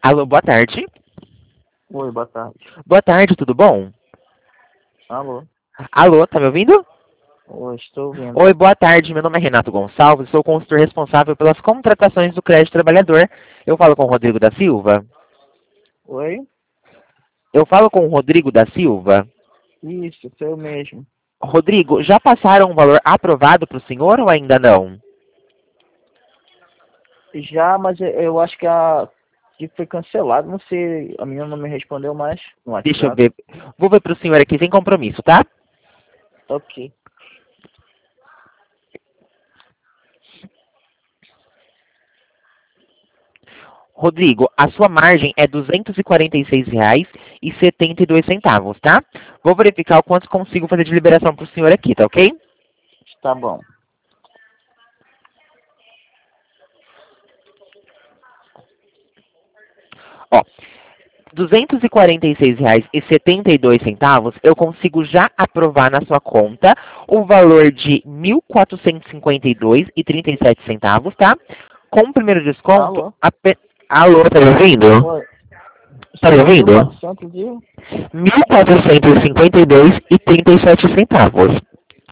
Alô, boa tarde. Oi, boa tarde. Boa tarde, tudo bom? Alô? Alô, tá me ouvindo? Oi, estou ouvindo. Oi, boa tarde. Meu nome é Renato Gonçalves, sou o consultor responsável pelas contratações do crédito trabalhador. Eu falo com o Rodrigo da Silva? Oi? Eu falo com o Rodrigo da Silva? Isso, sou eu mesmo. Rodrigo, já passaram um valor aprovado para o senhor ou ainda não? Já, mas eu acho que foi cancelado. Não sei, a menina não me respondeu mais no Deixa eu WhatsApp. ver. Vou ver para o senhor aqui sem compromisso, tá? Ok. Rodrigo, a sua margem é R$ 246,72, tá? Vou verificar o quanto consigo fazer de liberação para o senhor aqui, tá ok? Tá bom. Ó, R$ 246,72 eu consigo já aprovar na sua conta o valor de R$ 1.452,37, tá? Com o primeiro desconto, Alô? Alô, tá me ouvindo? Oi. Tá me São mil ouvindo? quatrocentos e... 1.452,37.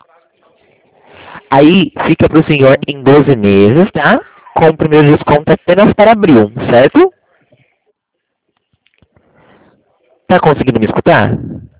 Aí fica para o senhor Sim. em 12 meses, tá? Com o primeiro desconto apenas para abril, certo? Tá conseguindo me escutar?